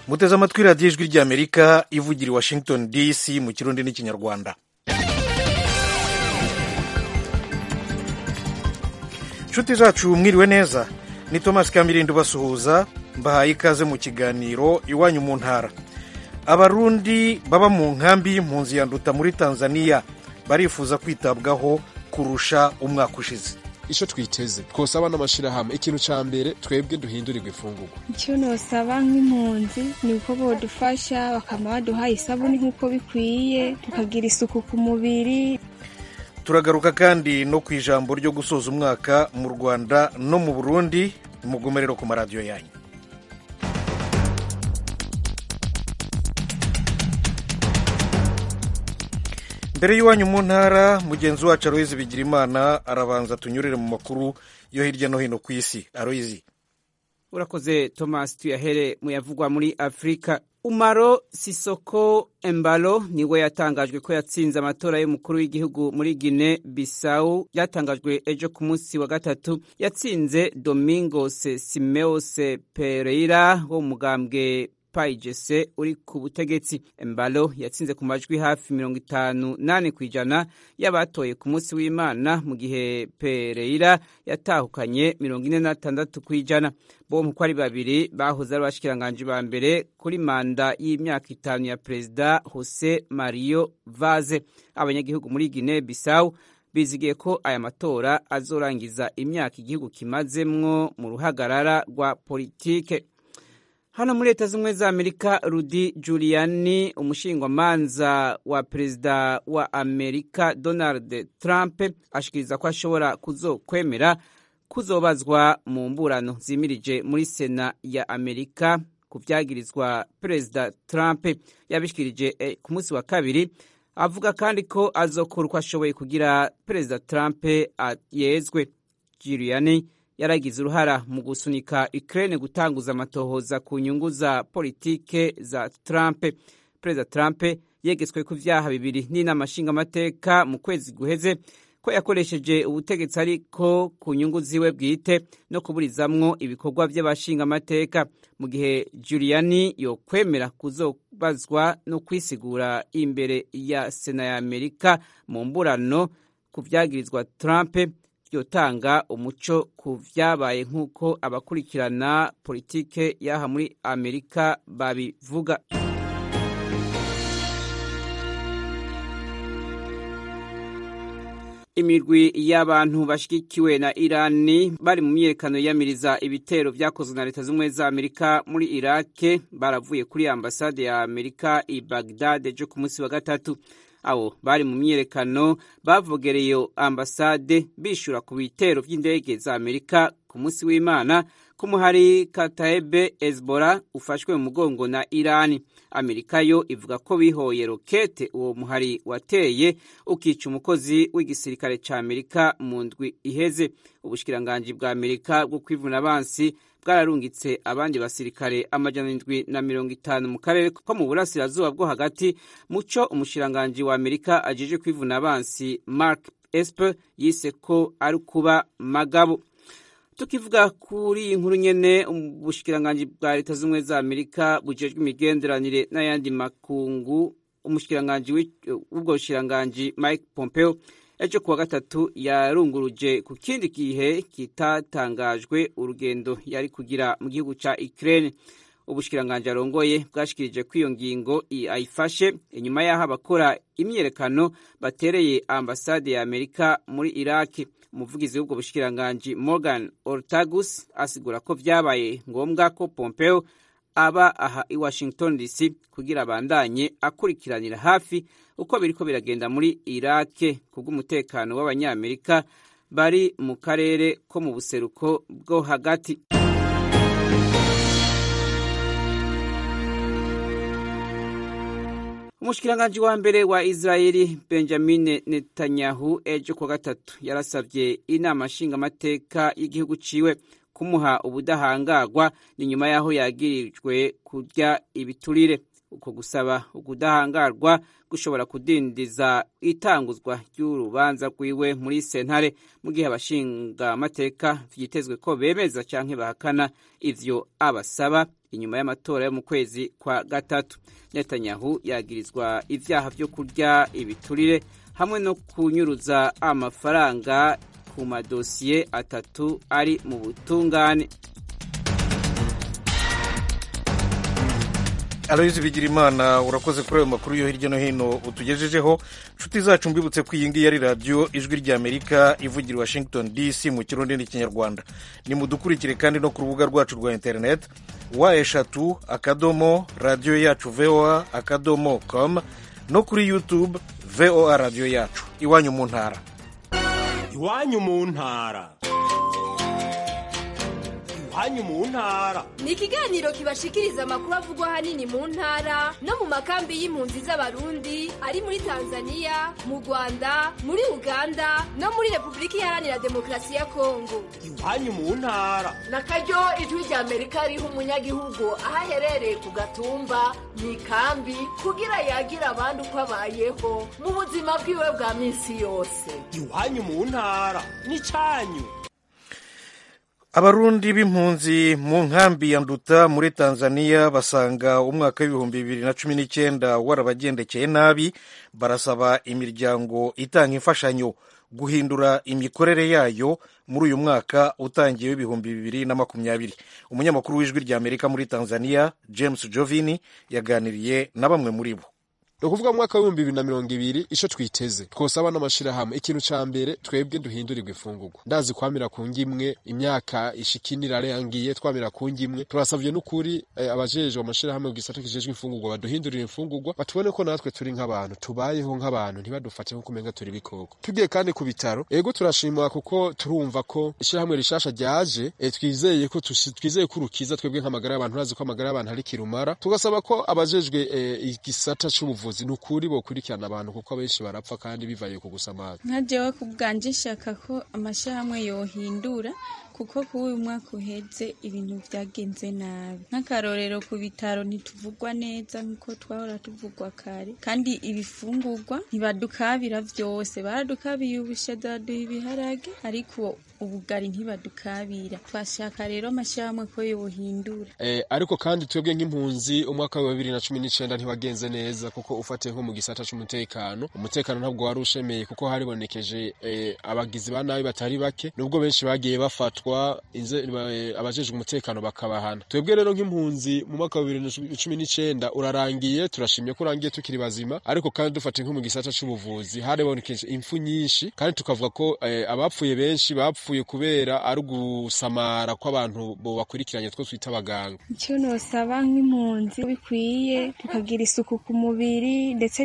muteze amatwi radiyo ijwi ry'Amerika ivugira i Washington DC mu kirundi n'ikinyarwanda. Nshuti zacu mwiriwe neza, ni Thomas Kamirindo basuhuza, mbahaye ikaze mu kiganiro iwanyu mu ntara. Abarundi baba mu nkambi y'impunzi ya Nduta muri Tanzania barifuza kwitabwaho kurusha umwaka ushize. Ico twiteze twosaba n'amashirahamwe, ikintu ca mbere twebwe duhindurirwe ifungurwa. Icyo nosaba nk'impunzi ni uko bodufasha bakama baduha isabuni nk'uko bikwiye, tukagira isuku ku mubiri. Turagaruka kandi no ku ijambo ryo gusoza umwaka mu Rwanda no mu Burundi, mugumerero ku maradiyo yanyu. Mbere y'iwanyu mu ntara, mugenzi wacu Aloyizi Bigirimana arabanza tunyurire mu makuru yo hirya no hino ku isi. Aloyizi. Urakoze Thomas, tuyahere mu yavugwa muri Afrika. Umaro Sisoko Embalo niwe yatangajwe ko yatsinze amatora y'umukuru w'igihugu muri Guinea Bissau, yatangajwe ejo ku munsi wa gatatu. Yatsinze Domingos Simeos Pereira wo mugambwe PAIGC uri ku butegetsi. Embalo yatsinze ku majwi hafi 58% y'abatoye ku munsi w'Imana, mu gihe Pereira yatahukanye 46%. Bombi ko ari babiri bahoze ari abashikiranganje ba mbere kuri manda y'imyaka 5 ya Perezida Jose Mario Vaz. Abanyagihugu muri Guinea Bissau bizigiye ko aya matora azorangiza imyaka igihugu kimazemwo mu ruhagarara rwa politike. Hano muri Leta Zunze Ubumwe za Amerika, Rudy Giuliani, umushingwamanza wa Perezida wa Amerika Donald Trump, ashikiriza ko ashobora kuzokwemera kuzobazwa mu mburano zimirije muri Sena ya Amerika ku vyagirizwa Perezida Trump. Yabishikirije ku munsi wa kabiri, avuga kandi ko azokora uko ashoboye kugira Perezida Trump yezwe. Giuliani yaragize uruhara mu gusunika Ukraine gutanguza amatohoza ku nyungu za politike za Trump. Perezida Trump yegetswe ku vyaha bibiri n'inama nshingamateka mu kwezi guheze, ko yakoresheje ubutegetsi ariko ku nyungu ziwe bwite no kuburizamwo ibikorwa by'abashingamateka, mu gihe Giuliani yokwemera kuzobazwa no kwisigura imbere ya Sena ya Amerika mu mburano ku vyagirizwa Trump, yotanga umuco ku vyabaye nk'uko abakurikirana politike yaha muri Amerika babivuga. Imirwi y'abantu bashigikiwe na Irani bari mu myiyerekano yamiriza ibitero vyakozwe na Leta Zunze Ubumwe za Amerika muri Iraq baravuye kuri ambasade ya Amerika i Baghdad ejo ku munsi wa gatatu. Abo bari mu myiyerekano bavogereye ambasade bishura ku bitero vy'indege za Amerika ku munsi w'Imana ko muhari Kataebe Hezbollah ufashwe mu mugongo na Irani. Amerika yo ivuga ko bihoye rokete uwo muhari wateye ukica umukozi w'igisirikare ca Amerika mu ndwi iheze. Ubushikiranganje bwa Amerika bwo kwivuna abansi bwararungitse abandi basirikare 750 mu karere ko mu burasirazuba bwo hagati, muco umushiranganje wa Amerika ajeje kwivuna abansi Mark Esper yise ko ari kuba magabo. Tukivuga kuri inkuru nyene, ubushikiranganje bwa Leta Zunze Ubumwe za Amerika bujejwe imigenderanire n'ayandi makungu, umushikiranganje w'ubwo bushikiranganje Mike Pompeo ejo kuwa gatatu yarunguruje ku kindi gihe kitatangajwe urugendo yari kugira mu gihugu ca Ukraine. Ubushikiranganje arongoye bwashikirije ko iyo ngingo ayifashe inyuma y'aho abakora imyerekano batereye ambasade ya Amerika muri Iraq. Umuvugizi w'ubwo bushikiranganje Morgan Ortagus asigura ko vyabaye ngombwa ko Pompeo aba aha i Washington DC kugira abandanye akurikiranira hafi uko biriko biragenda muri Iraq kubw'umutekano w'abanyamerika bari mu karere ko mu buseruko bwo hagati. Umushikiranganje wa mbere wa Israeli Benjamin Netanyahu ejo kwa gatatu yarasavye inama nshingamateka y'igihugu ciwe kumuha ubudahangagwa ni nyuma yaho yagirijwe kurya ibiturire. uko gusaba ukudahangarwa gushobora kudindiza itanguzwa ry'urubanza rwiwe muri sentare mu gihe abashinga amateka vyitezwe ko bemeza canke bahakana ivyo abasaba inyuma y'amatora yo mu kwezi kwa gatatu. Netanyahu yagirizwa ivyaha vyo kurya ibiturire hamwe no kunyuruza amafaranga ku madosiye atatu ari mu butungane. Aloyizi Bigirimana, urakoze kuri ayo makuru yo hirya no hino utugejejeho. Nshuti zacu mbibutse ko iyi ngiyi yari radiyo Ijwi ry'Amerika ivugira Washington DC mu Kirundi n'Ikinyarwanda. Nimudukurikire kandi no ku rubuga rwacu rwa internet wa@radio-yacu-voa.com no kuri YouTube VOA radio yacu. Iwanyu mu ntara. Iwanyu mu ntara. Iwanyu mu ntara ni ikiganiro kibashikiriza amakuru avugwa hanini mu ntara no mu makambi y'impunzi z'abarundi ari muri Tanzania, mu Rwanda, muri Uganda no muri Republika Iharanira Demokarasi ya Kongo. Iwanyu mu ntara nakaryo Ijwi ry'Amerika riha umunyagihugu aho aherereye ku gatumba mu ikambi kugira yagira abandi uko abayeho mu buzima bwiwe bwa minsi yose. Iwanyu mu ntara ni cyanyu. Abarundi b'impunzi mu nkambi ya Nduta muri Tanzania basanga umwaka w'ibihumbi 2019 warabagendekeye nabi, barasaba imiryango itanga imfashanyo guhindura imikorere yayo muri uyu mwaka utangiye w'ibihumbi 2020. Umunyamakuru w'Ijwi ry'Amerika muri Tanzania James Jovini yaganiriye na bamwe muri bo. Ukuvuga mwaka wa 2020 ico twiteze twosaba n'amashirahamwe ikintu ca mbere twebwe duhindurirwe ifungurwa. Ndazi kwamira ku ngimwe imyaka ishikinira yangiye twamira ku ngimwe, turasavye n'ukuri abajeje amashirahamwe gisata kijejwe ifungurwa baduhindurira ifungurwa, batubone ko natwe turi nk'abantu tubayeho nk'abantu ntibadufate nko kumenga turi bikoko. Tugiye kandi ku bitaro ego turashimwa kuko turumva ko ishirahamwe rishasha ryaje, twizeye ko urukiza twebwe nk'amagara y'abantu, urazi ko amagara y'abantu ari kirumara. Tugasaba ko abajejwe igisata c'ubuvuzi nukuri bo kurikirana abantu kuko abenshi barapfa kandi bivaye ku gusamaza. Nkajewe kubganje shaka ko amashirahamwe yohindura kuko kuba uyu mwaka uheze ibintu vyagenze nabi. Nk'akarorero ku bitaro ntituvugwa neza nkuko twahora tuvugwa kare, kandi ibifungurwa ntibadukabira vyose. Baradukabiye ubushaza duha ibiharage ariko ubugari ntibadukabira. Twashaka rero amashirahamwe ko yohindura. Ariko kandi twebwe nk'impunzi umwaka wa 2019 ntiwagenze neza kuko ufate nko mu gisata c'umutekano. Umutekano ntabwo wari ushemeye kuko haribonekeje abagizi ba nabi batari bake, nubwo benshi bagiye bafatwa abajejwe umutekano bakabahana. Twebwe rero nk'impunzi mu mwaka wa 2019 urarangiye, turashimye ko urangiye tukiri bazima, ariko kandi dufate nko mu gisata c'ubuvuzi haribonekeje impfu nyinshi, kandi tukavuga ko abapfuye benshi bapfuye kubera ari gusamara kw'abantu bo bakurikiranye two twita abaganga. Icyo nosaba nk'impunzi bikwiye tukagira isuku ku mubiri ndetse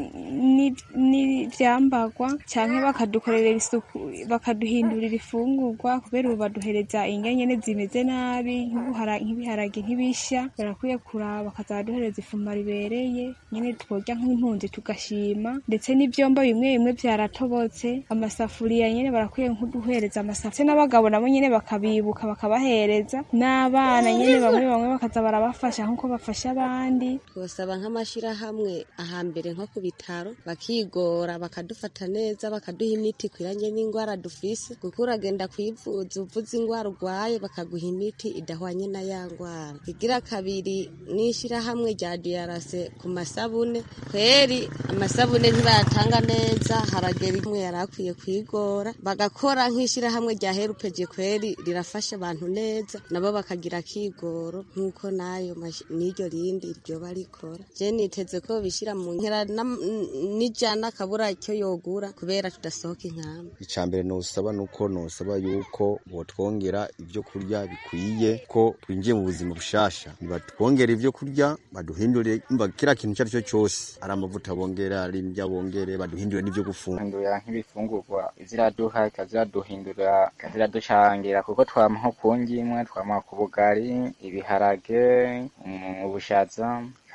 n'ivyambagwa canke bakadukorera isuku bakaduhindurira ifungurwa kubera ubu baduhereza indya nyene zimeze nabi nk'ibiharage ntibisha. Barakwiye kuraba bakazaduhereza ifuma ribereye nyene tworya nk'impunzi tugashima, ndetse n'ivyombo bimwe bimwe vyaratobotse, amasafuriya nyene barakwiye nkuduhereza amasafuriya, n'abagabo nabo nyene bakabibuka bakabahereza, n'abana nyene bamwe bamwe bakaza barabafasha nkuko bafasha abandi. Twosaba nk'amashirahamwe ahambere nko ku bitaro bakigora bakadufata neza, bakaduha imiti kwiranye n'ingwara dufise, kuko uragenda kwivuza uvuze ingwara urwaye bakaguha imiti idahwanye na ya ngwara. Igira kabiri n'ishirahamwe rya DRC ku masabune, kweri amasabune ntibayatanga neza, haragera imwe yarakwiye kwigora bagakora nk'ishirahamwe rya Herupeje, kweri rirafasha abantu neza nabo bakagira kigoro nkuko nayo n'iryo rindi iryo barikora. Je niteze ko bishira mu nkera n'ijana kabura icyo yogura kubera tudasohoka inkamba. Icambere nosaba nuko nosaba yuko botwongera ivyo kurya bikwiye ko twinjiye mu buzima bushasha, nibatwongera ivyo kurya baduhindure kira kintu cyari cyo cyose, ari amavuta bongera, ari indya bongere, baduhindure n'ivyo gufungura nk'ibifungurwa iziraduha ikaziraduhindura ikaziraducangira, kuko twama nko kungimwe twama ku bugari, ibiharage, ubushaza,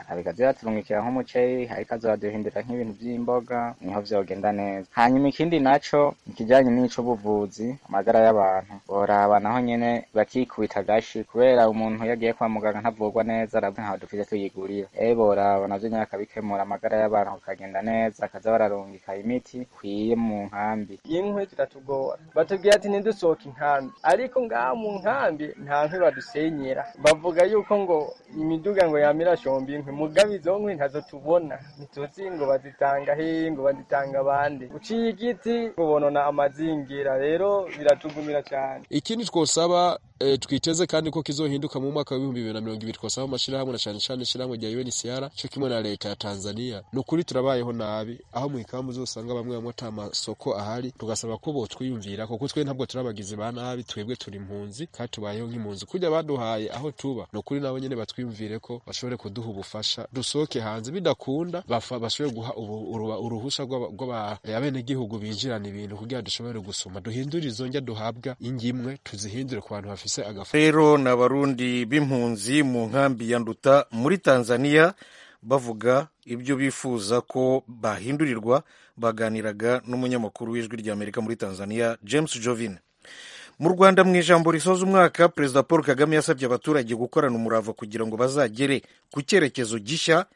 abikaza yaturungikira nk'umuceri ariko azoduhindura nk'ibintu by'imboga niho vyogenda neza. Hanyuma ikindi naco ikijanye n'ico buvuzi amagara y'abantu boraba naho nyene bakikubita gashi kubera umuntu yagiye kwa muganga ntavurwa neza aravuga nkaho dufite tuyigurira boraba navyo nyene akabikemura amagara y'abantu akagenda neza akaza bararungika imiti kwiye mu nkambi. Inkwi ziratugora batubwiye ati ntidusohoke inkambi ariko ngaha mu nkambi nta nkwi badusenyera bavuga yuko ngo imiduga ngo yamira shombi inkwi mugabe izo nkwi ntazo tubona ntituzi ngo bazitanga he ngo bazitanga abandi uciye igiti ngo bonona amazingira rero biratugumira cyane. Ikindi twosaba twiteze kandi ko kizohinduka mu mwaka wa 2020 twosaba amashirahamwe na cyane cyane ishirahamwe rya UNHCR cyo kimwe na leta ya Tanzania nukuri turabayeho nabi aho mu ikambu uzosanga bamwe bamota amasoko ahari tugasaba ko botwiyumvira kuko twe ntabwo turabagize ba nabi twebwe turi impunzi kandi tubayeho nk'impunzi kujya baduhaye aho tuba nukuri nabo nyene batwiyumvire ko bashobore kuduha ubufasha dusoke hanze bidakunda bashobore guha uruhusha rw'abene gihugu binjirana ibintu kugira dushobore gusoma duhindura izo njya duhabwa ingimwe tuzihindure ku bantu bafise agafu. Rero n'abarundi b'impunzi mu nkambi ya Nduta muri Tanzania bavuga ibyo bifuza ko bahindurirwa baganiraga n'umunyamakuru w'ijwi rya Amerika muri Tanzania James Jovin. Mu Rwanda mu ijambo risoza umwaka Perezida Paul Kagame yasabye abaturage gukorana umurava kugira ngo bazagere ku cyerekezo gishya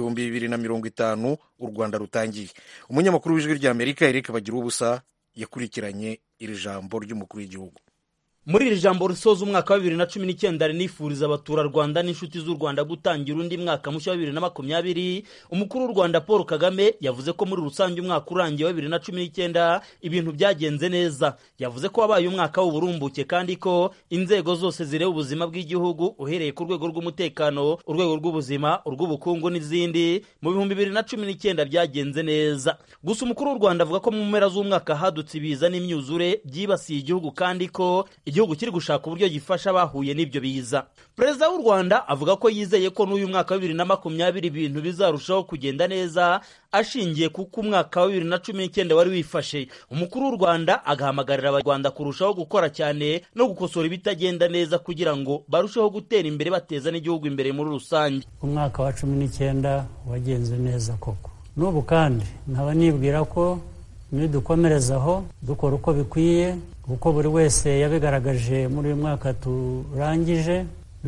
2050 u Rwanda rutangiye. Umunyamakuru w'ijwi rya Amerika Eric Bagirubusa yakurikiranye iri jambo ry'umukuru w'igihugu. Muri iri jambo risoza umwaka wa 2019 rinifuriza abaturarwanda n'inshuti z'u Rwanda gutangira undi mwaka mushya wa 2020, umukuru w'u Rwanda Paul Kagame yavuze ko muri rusange umwaka urangiye wa 2019 ibintu byagenze neza. Yavuze ko wabaye umwaka w'uburumbuke kandi ko inzego zose zireba ubuzima bw'igihugu uhereye ku rwego rw'umutekano, urwego rw'ubuzima, urw'ubukungu n'izindi mu 2019 byagenze neza. Gusa umukuru w'u Rwanda avuga ko mu mpera z'umwaka hadutse ibiza n'imyuzure byibasiye igihugu kandi ko igihugu kiri gushaka uburyo gifasha bahuye n'ibyo biza. Perezida w'u Rwanda avuga ko yizeye ko n'uyu mwaka wa 2020 ibintu bizarushaho kugenda neza ashingiye kuko umwaka wa 2019 wari wifashe. Umukuru w'u Rwanda agahamagarira abanyarwanda kurushaho gukora cyane no gukosora ibitagenda neza kugira ngo barusheho gutera imbere bateza n'igihugu imbere muri rusange. Umwaka wa 19 wagenze neza koko. N'ubu kandi nkaba nibwira ko nidukomerezaho dukora uko bikwiye kuko buri wese yabigaragaje muri uyu mwaka turangije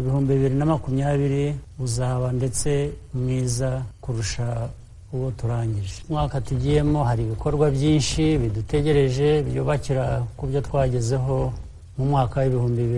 2020 uzaba ndetse mwiza kurusha uwo turangije. Mwaka tugiyemo hari ibikorwa byinshi bidutegereje byubakira ku byo twagezeho mu mwaka wa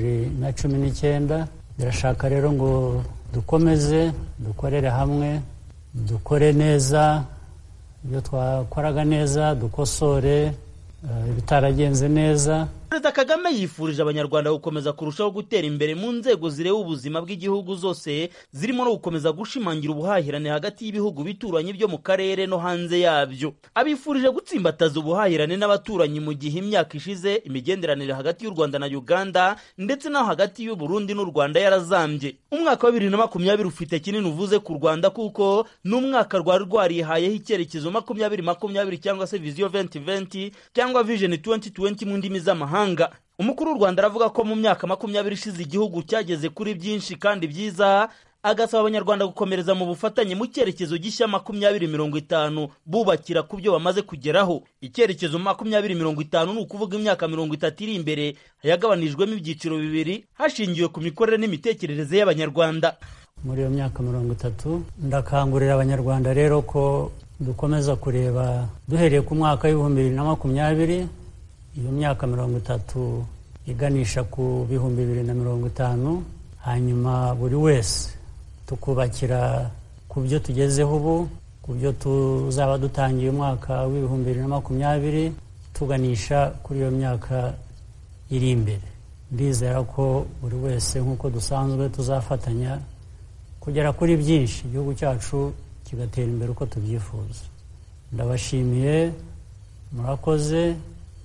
2019. Birashaka rero ngo dukomeze dukorere hamwe dukore neza ibyo twakoraga neza dukosore ibitaragenze neza. Perezida Kagame yifurije abanyarwanda gukomeza kurushaho gutera imbere mu nzego zireba ubuzima bw'igihugu zose zirimo no gukomeza gushimangira ubuhahirane hagati y'ibihugu bituranye byo mu karere no hanze yabyo. Abifurije gutsimbataza ubuhahirane n'abaturanyi mu gihe imyaka ishize imigenderanire hagati y'u Rwanda na Uganda ndetse no hagati y'u Burundi n'u Rwanda yarazambye. Umwaka wa 2020 ufite kinini uvuze ku Rwanda kuko n'umwaka rwari rwarihayeho icyerekezo 2020 cyangwa se Vision 2020 cyangwa Vision 2020 mu ndimi z'amahanga. Umukuru w'u Rwanda aravuga ko mu myaka 20 ishize igihugu cyageze kuri byinshi kandi byiza, agasaba abanyarwanda gukomereza mu bufatanye mu cyerekezo gishya 2050 bubakira ku byo bamaze kugeraho. Icyerekezo 2050 ni ukuvuga imyaka 30 iri imbere yagabanijwemo ibyiciro bibiri hashingiwe ku mikorere n'imitekerereze y'abanyarwanda. Muri iyo myaka 30 ndakangurira abanyarwanda rero ko dukomeza kureba duhereye ku mwaka wa 2020 iyo myaka 30 iganisha ku 2050, hanyuma buri wese tukubakira ku byo tugezeho ubu, ku byo tuzaba dutangiye umwaka wa 2020 tuganisha kuri iyo myaka iri imbere. Ndizera ko buri wese nk'uko dusanzwe tuzafatanya kugera kuri byinshi igihugu cyacu kigatera imbere uko tubyifuza. Ndabashimiye, murakoze,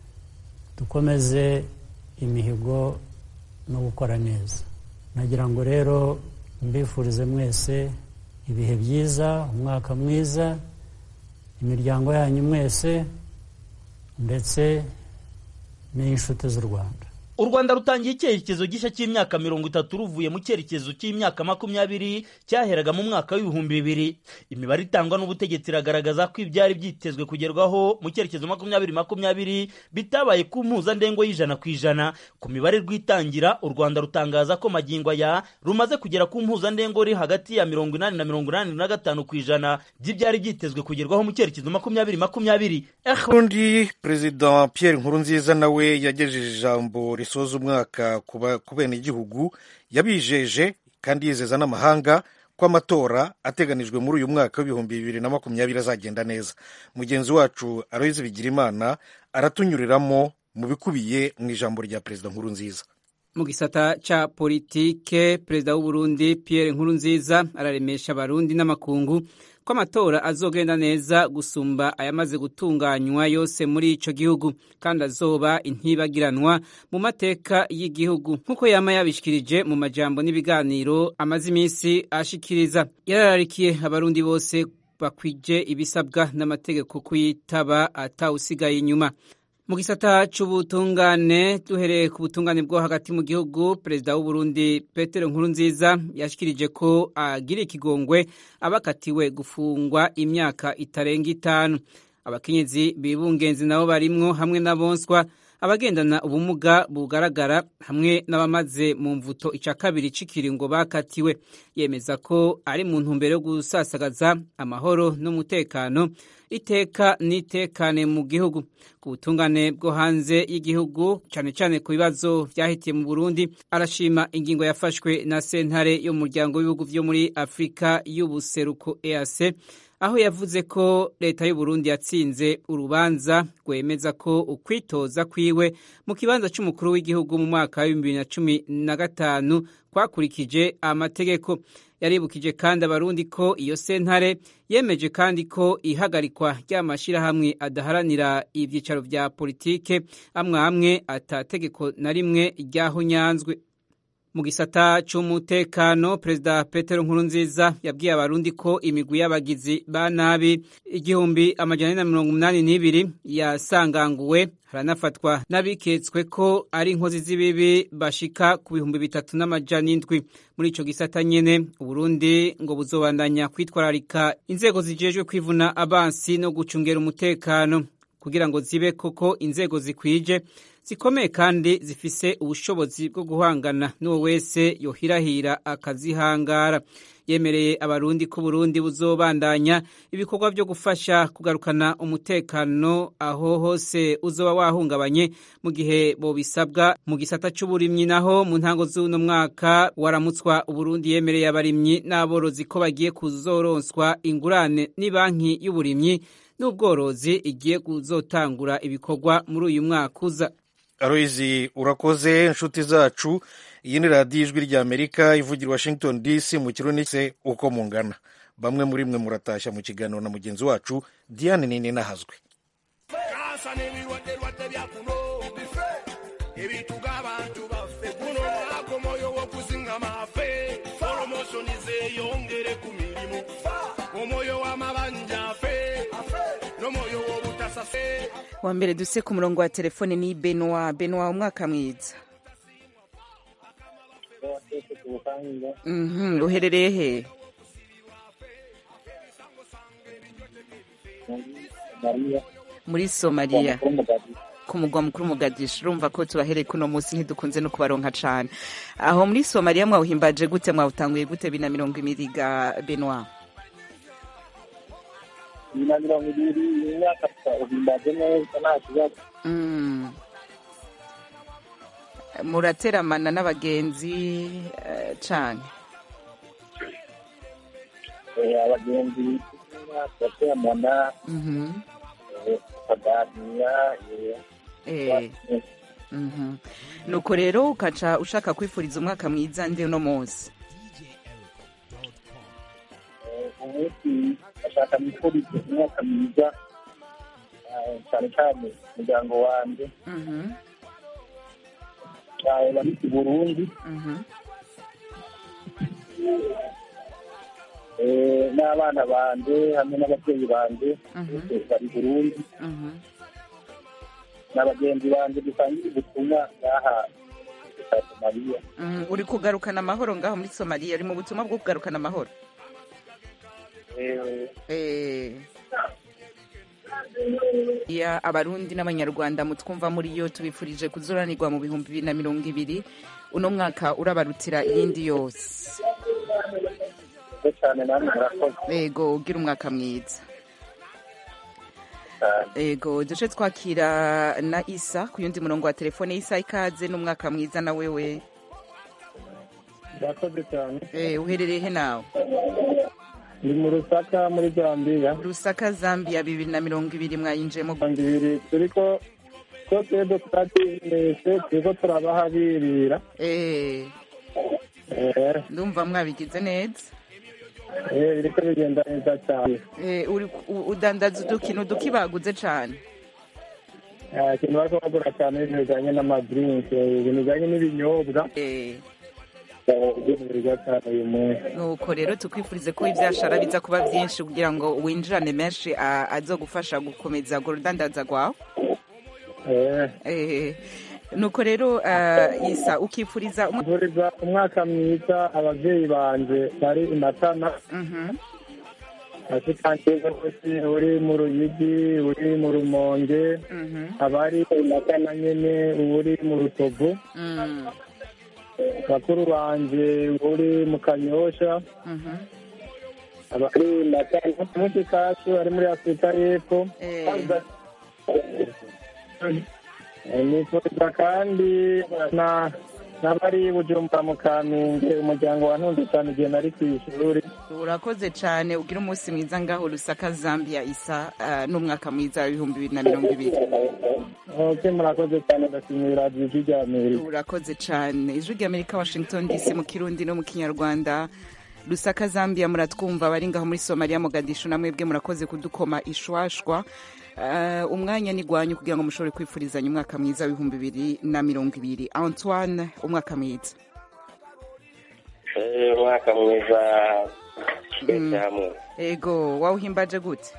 dukomeze imihigo no gukora neza. Nagira ngo rero mbifurize mwese ibihe byiza, umwaka mwiza, imiryango yanyu mwese ndetse n'inshuti z'u Rwanda. u Rwanda rutangiye icyerekezo gishya cy'imyaka 30 ruvuye mu cyerekezo cy'imyaka 20 cyaheraga mu mwaka w'ibihumbi 2000. Imibare itangwa n'ubutegetsi iragaragaza ko ibyari byitezwe kugerwaho mu cyerekezo 2020 bitabaye ku mpuzandengo y'100%. Ku mibare rwitangira u Rwanda rutangaza ko magingo ya rumaze kugera ku mpuzandengo ri hagati ya 80 na 85% by'ibyari byitezwe kugerwaho mu cyerekezo 2020. Undi President Pierre Nkurunziza nawe yagejeje ijambo risoza umwaka ku benegihugu, yabijeje kandi yizeza n'amahanga ko amatora ateganijwe muri uyu mwaka w'ibihumbi 2020 azagenda neza. Mugenzi wacu Aloyize Bigirimana aratunyuriramo mu bikubiye mu ijambo rya President Nkurunziza. Mu gisata ca politike, Perezida w'u Burundi Pierre Nkurunziza araremesha abarundi n'amakungu ko amatora azogenda neza gusumba ayamaze gutunganywa yose muri ico gihugu, kandi azoba intibagiranwa mu mateka y'igihugu nkuko yama yabishikirije mu majambo n'ibiganiro amaze iminsi ashikiriza. Yarararikiye abarundi bose bakwije ibisabwa n'amategeko kuyitaba atawusigaye inyuma. Mu gisata c'ubutungane, duhereye ku butungane bwo hagati mu gihugu, Perezida w'u Burundi Petero Nkurunziza yashikirije ko agira ikigongwe abakatiwe gufungwa imyaka itarenga 5. Abakenyezi bibungenzi nabo barimwo, hamwe n'abonswa, abagendana ubumuga bugaragara, hamwe n'abamaze mu mvuto ica kabiri c'ikiringo bakatiwe. Yemeza ko ari mu ntumbero yo gusasagaza amahoro n'umutekano, iteka n'itekane mu gihugu. Ku butungane bwo hanze y'igihugu, cane cane ku bibazo vyahitiye mu Burundi, arashima ingingo yafashwe na sentare yo mu muryango w'ibihugu vyo muri Afrika y'ubuseruko EAC, aho yavuze ko leta y'u Burundi yatsinze urubanza rwemeza ko ukwitoza kwiwe mu kibanza c'umukuru w'igihugu mu mwaka wa 2015 kwakurikije amategeko. Yaribukije kandi abarundi ko iyo sentare yemeje kandi ko ihagarikwa ry'amashirahamwe adaharanira ivyicaro vya politike amwe atategeko na rimwe ryahonyanzwe. Mu gisata c'umutekano, Perezida Petero Nkurunziza yabwiye abarundi ko imigwi y'abagizi ba nabi 182 yasanganguwe, haranafatwa n'abiketswe ko ari inkozi z'ibibi bashika ku 3700. Muri ico gisata nyene, Uburundi ngo buzobandanya kwitwararika inzego zijejwe kwivuna abansi no gucungera umutekano kugira ngo zibe koko inzego zikwije, zikomeye kandi zifise ubushobozi bwo guhangana n'uwo wese yohirahira akazihangara. Yemereye abarundi ko Burundi buzobandanya ibikorwa byo gufasha kugarukana umutekano aho hose uzoba wahungabanye mu gihe bo bisabwa. Mu gisata c'uburimyi naho, mu ntango z'uno mwaka waramutswa, Uburundi yemereye abarimyi n'aborozi ko bagiye kuzoronswa ingurane n'ibanki y'uburimyi n'ubworozi igiye kuzotangura ibikorwa muri uyu mwaka uza. Aloyizi urakoze. Inshuti zacu, iyi ni radiyo Ijwi ry'Amerika ivugira Washington DC mu kirundi uko mungana. Bamwe muri mwe muratashya mu kiganiro na mugenzi wacu Diane Nini nahazwe. Wa mbere duse ku murongo wa telefone ni Benoit. Benoit, umwaka mwiza. Uherereye he? Muri Somalia. Ku mugwa mukuru Mogadishu. Urumva ko tubahereye kuno munsi ntidukunze no kubaronka cane. Aho muri Somalia mwawuhimbaje gute, mwawutanguye gute 2020 ga Benoit? 2020 imyaka uhimbaje neza nta kibazo. Murateramana n'abagenzi cane? Abagenzi bateramana bakaganira. Nuko rero ukaca ushaka kwifuriza umwaka mwiza nde uno munsi? Umunsi ashaka kwifuriza umwaka mwiza cyane cyane umuryango wanjye bari i Burundi, n'abana banje hamwe n'ababyeyi banje bari i Burundi, n'abagenzi banje dusangiye ubutumwa ngaha cya Somalia. Uri kugarukana amahoro ngaho muri Somalia, uri mu butumwa bwo kugarukana amahoro. Ya abarundi n'abanyarwanda mutwumva muri yo tubifurije kuzoranirwa mu 2020 uno mwaka urabarutira iyindi yose. Ego ugira umwaka mwiza. Ego duce twakira na Isa ku yundi murongo wa telefone. Isa, ikaze n'umwaka mwiza na wewe. Murakoze cyane. Uherereye he nawe? Ni mu Rusaka muri Zambia. Rusaka Zambia 2020 mwayinjemo 2020 turiko ko twebwe turiko turabahabirira. Ndumva mwabigize neza. Biriko bigenda neza cyane. Udandaza uduki baguze cyane. Ikintu bariko bagura cyane bijanye n'amadrink, ibintu bijanye n'ibinyobwa. Nuko rero tukwifurize ko ibyashara biza kuba byinshi kugira ngo winjirane menshi azogufasha gukomeza urudandaza rwawe. Nuko rero Isa ukifuriza umwaka mwiza abavyeyi banje bari Imatana. Asikangiza wese uri mu Ruyigi, uri mu Rumonge, abari Imatana nyene, uri mu Rutovu. Bakuru banje uri mu Kanyosha. Abari Imatana munsi kacu ari muri Afrika y'Epfo. Nifuza kandi n'abari Bujumbura mu Kamenge, umuryango wa ntunze cyane igihe nari ku ishuri. Urakoze cyane, ugira umunsi mwiza ngaho Rusaka Zambia Isa, n'umwaka mwiza wa 2020. Murakoze cyane, ndashimira Ijwi rya Amerika. Urakoze cyane. Ijwi rya Amerika, Washington DC mu Kirundi no mu Kinyarwanda. Rusaka Zambia muratwumva, bari ngaho muri Somalia Mogadishu namwebwe murakoze kudukoma ishwashwa. Umwanya ni gwanyu kugira ngo mushobore kwifurizanya umwaka mwiza wa 2020. Antoine, umwaka mwiza. Umwaka mwiza hamwe. Ego wawuhimbaje gute?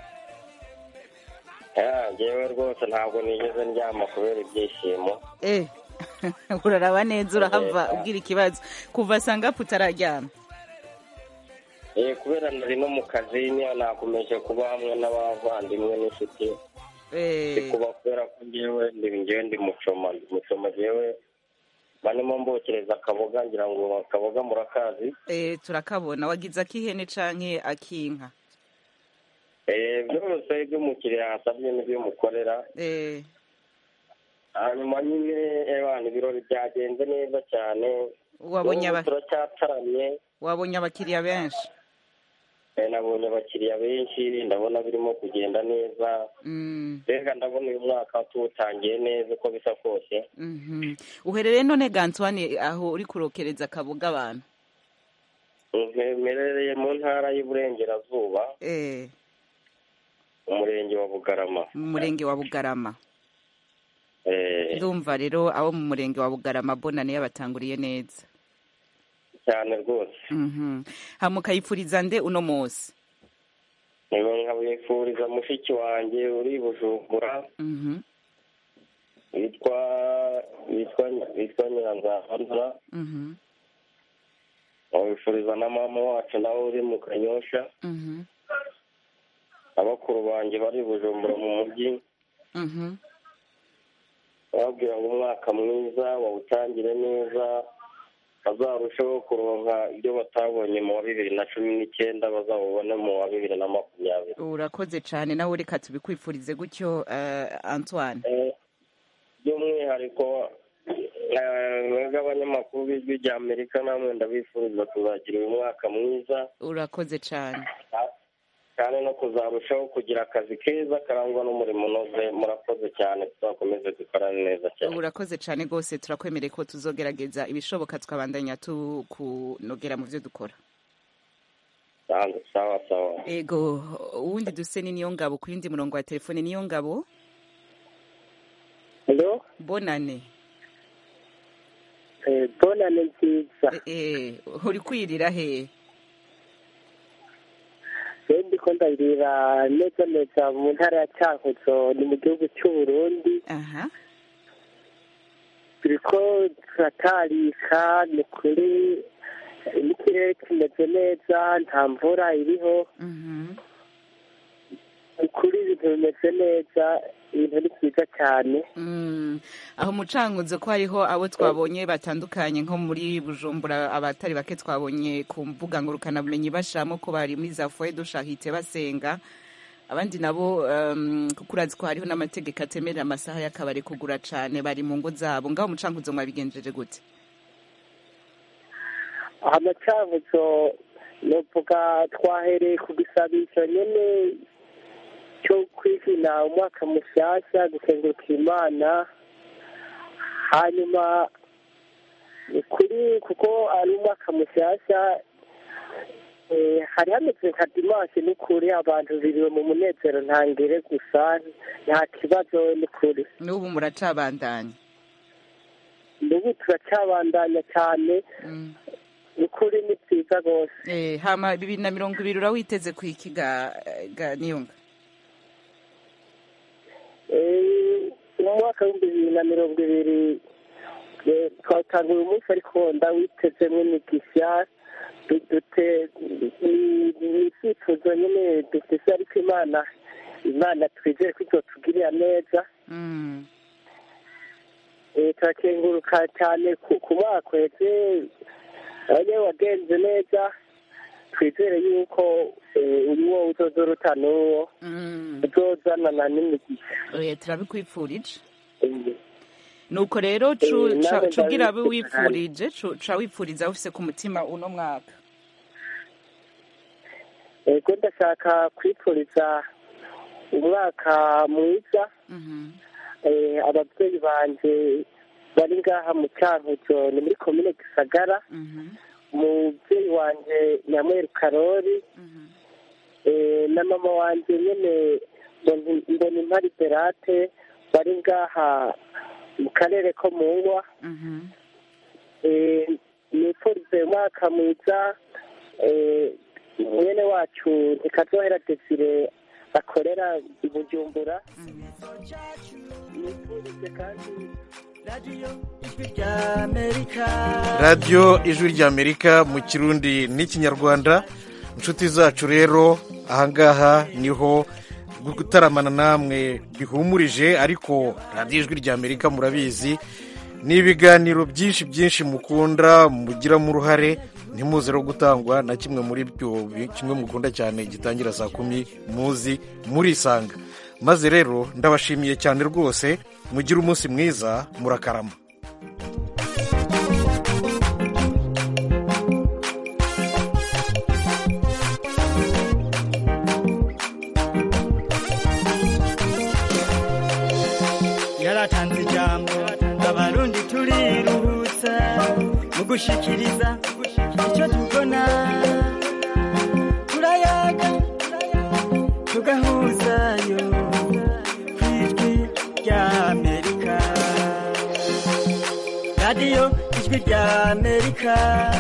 Jewe rwose ntabwo nigeze ndyama kubera ibyishimo. Uraraba neza urahava ubwira ikibazo kuva sangapu utararyama. Kubera nari no mu kazi niyo nakomeje kuba hamwe n'abavandimwe n'inshuti. Kuba kubera ko njyewe ndi mucoma jewe barimo mbokereza akaboga, ngira ngo akaboga murakazi. Turakabona. Wagize akihene canke akinka? Byose by'umukiriya asabye n'ibyo mukorera. Hanyuma nyine ibirori byagenze neza cyane. Turacyataramye. Wabonye abakiriya benshi? Nabonye abakiriya benshi, ndabona birimo kugenda neza. Reka ndabona uyu mwaka tuwutangiye neza uko bisa kose. Uherereye none Antoine aho uri kurokereza akaboga abantu? Mperereye mu ntara y'Iburengerazuba. Umurenge wa Bugarama. Umurenge wa Bugarama. Ndumva rero abo mu murenge wa Bugarama bonane yabatanguriye neza cyane rwose. Hamukayifuriza nde uno munsi? Nkabifuriza mushiki wanjye uri Bujumbura. Witwa Nyiranzahara. Nkabifuriza na mama wacu nawe uri mu Kanyosha. Abakuru banjye bari Bujumbura mu mujyi. Babwira ngo umwaka mwiza wawutangire neza, bazarushaho kuronka ibyo batabonye mu wa 2019 bazabubone mu wa 2020. Urakoze cyane, nawe reka tubikwifurize gutyo Antoine. By'umwihariko mwebwe abanyamakuru b'Ijwi rya Amerika namwe ndabifuriza kuzagira uyu mwaka mwiza. Urakoze cyane. Cyane no kuzarushaho kugira akazi keza karangwa n'umurimo unoze. Murakoze cyane, tuzakomeze dukorane neza cyane. Urakoze cyane rwose, turakwemereye ko tuzogerageza ibishoboka tukabandanya tukunogera mu byo dukora. Sawa. Ego uwundi duse ni niyo ngabo ku yindi murongo wa telefone. Niyo ngabo. Hello? Bonane. Bonane nziza. Uri kwirira he? Ndiko ndabirira neza mu ntara ya Cankuzo, ni mu gihugu cy'u Burundi. turiko turatarika ni kuri n'ikirere kimeze neza nta mvura iriho ni kuri ibintu bimeze neza ibintu ni byiza cyane. Aho mucanguzo ko hariho abo twabonye batandukanye nko muri Bujumbura abatari bake twabonye ku mbuga ngurukanabumenyi bashiramo ko bari muri za foye dushahite basenga abandi nabo kuko urazi ko hariho n'amategeko atemerera amasaha y'akabari kugura cane bari mu ngo zabo ngaho mucanguzo mwabigenjeje gute? Amacanguzo novuga twahereye ku gisabisho nyene cyo kwizina umwaka mushyashya gusenguruka Imana, hanyuma kuri kuko ari umwaka mushyashya hari hameze nka dimanche n'ukuri abantu biriwe mu munezero ntangere gusa nta kibazo n'ukuri. N'ubu muracabandanya? N'ubu turacabandanya cyane n'ukuri ni byiza rwose. Hama 2020 urawiteze kwikiga Niyonga? Mu mwaka w'2020 twatanga uyu munsi ariko ndawitezemwo imigisha n'icyifuzo nyine dufise ariko Imana twizere ko izotugirira neza. Turakenguruka cyane ku mwaka uheze aho wagenze neza, twizere yuko uyu wo uzozoruta n'uwo uzozanana n'imigisha. Turabikwipfurije. Nuko rero cugira abe wipfurije ca wipfuriza ufise ku mutima uno mwaka. Ego ndashaka kwipfuriza umwaka mwiza ababyeyi banje bari ngaha mu Cankuzo ni muri komine Gisagara, umubyeyi wanje Nyamweru Karori na mama wanje nyene Mbonimpari Berate bari ngaha mu karere ko Mungwa. Nipfurize umwaka mwiza mwene wacu Ntikazohera Desire akorera i Bujumbura. radiyo ijwi ry'Amerika mu Kirundi n'Ikinyarwanda. Inshuti zacu rero ahangaha niho gutaramana namwe bihumurije, ariko radiyo ijwi ry'Amerika murabizi ni ibiganiro byinshi mukunda mugiramo uruhare, ntimuze no gutangwa na kimwe muri byo. Kimwe mukunda cyane gitangira saa 10 muzi murisanga. Maze rero ndabashimiye cyane rwose, mugire umunsi mwiza, murakarama. Yaratanze ijambo abarundi turiruhutsa mu gushikiriza icyo tubona, turayaga tugahuzayo kw'ijwi ry'Amerika. Radiyo ijwi ry'Amerika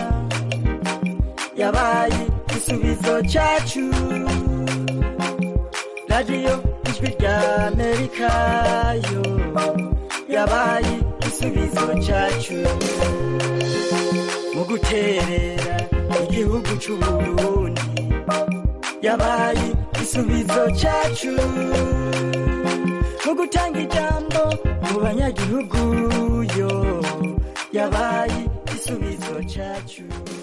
yabaye igisubizo cyacu. Radiyo ijwi ry'Amerika yo yabaye igisubizo cyacu mu guterera igihugu cy'u Burundi, yabaye igisubizo cyacu mu gutanga ijambo mu banyagihugu yo yabaye igisubizo cyacu.